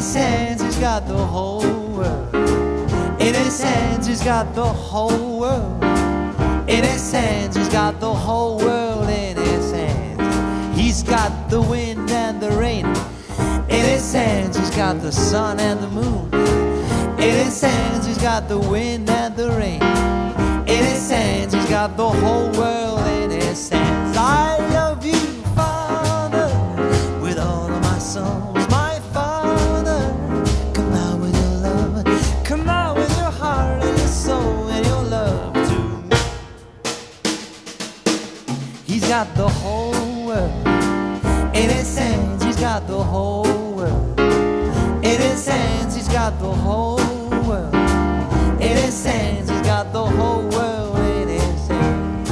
his hands, he's got the whole world. In his hands, he's got the whole world. In his hands, he's got the whole world in his hands. He's got the wind and the rain. In his hands, he's got the sun and the moon. In his hands, he's got the wind and the rain. In his hands, he's got the whole world in his hands. I love you, Father, with all of my songs. My Father, come out with your love. Come out with your heart and your soul and your love to me. He's got the whole world in his hands. He's got the whole world in his hands. He's got the whole world in his hands. He's got the whole world in his hands.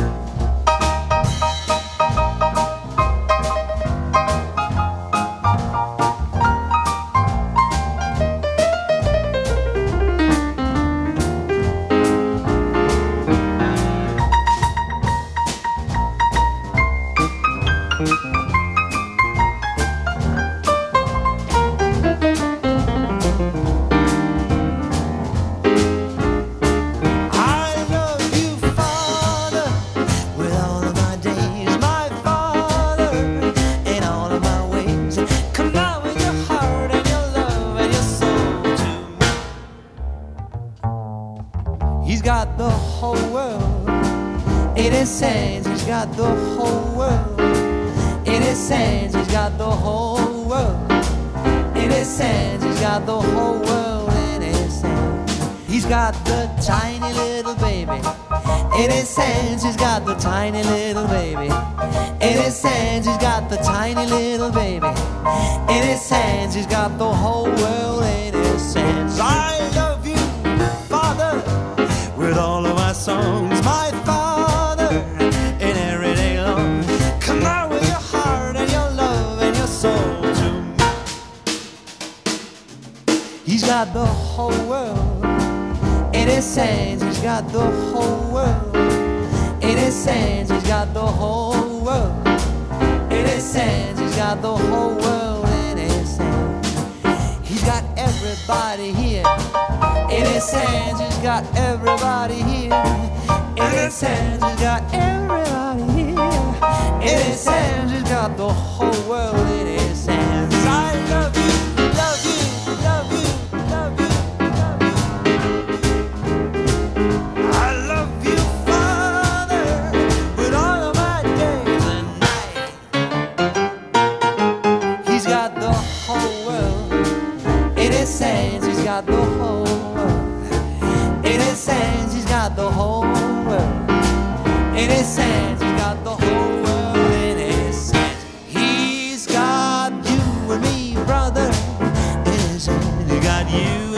He's got the whole world in his hands. He's got the whole world in his hands. He's got the whole world in his hands. He's got the whole world in his hands. He's got the tiny little baby in his hands. He's got the tiny little baby in his hands. He's got the tiny little baby in his hands. He's got the whole world in his hands. I love you, Father, with all of my songs. My Father, in every day long. Come out with your heart and your love and your soul to me. He's got the whole world in his hands. He's got the whole world in his hands. He's got the whole world in his hands. He's got the whole world in his hands. He's got everybody here in his hands. He's got everybody here in his hands. He's got everybody here in his hands. He's got the whole world in his hands. I love you, love you, love you, love you, love you. I love you, Father, with all of my days and nights. He's got the whole world in his hands. He's got the whole in his hands. He's got the whole world in his hands. He's got the whole world in his hands. He's got you and me, brother, in his hands. He got you